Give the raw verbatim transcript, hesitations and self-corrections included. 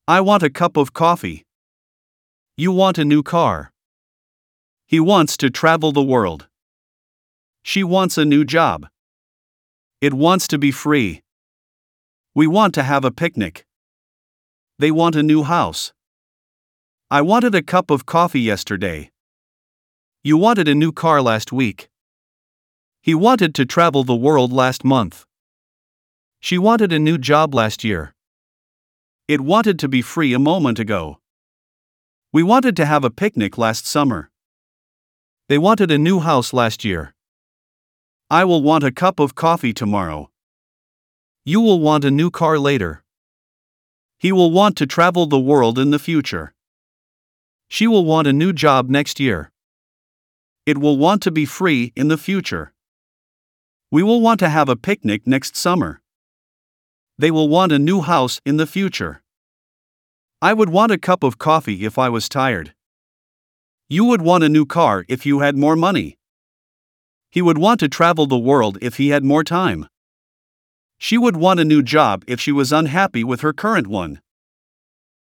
I want a cup of coffee. You want a new car. He wants to travel the world. She wants a new job. It wants to be free. We want to have a picnic. They want a new house. I wanted a cup of coffee yesterday. You wanted a new car last week. He wanted to travel the world last month. She wanted a new job last year. It wanted to be free a moment ago. We wanted to have a picnic last summer. They wanted a new house last year. I will want a cup of coffee tomorrow. You will want a new car later. He will want to travel the world in the future. She will want a new job next year. It will want to be free in the future. We will want to have a picnic next summer. They will want a new house in the future. I would want a cup of coffee if I was tired. You would want a new car if you had more money. He would want to travel the world if he had more time. She would want a new job if she was unhappy with her current one.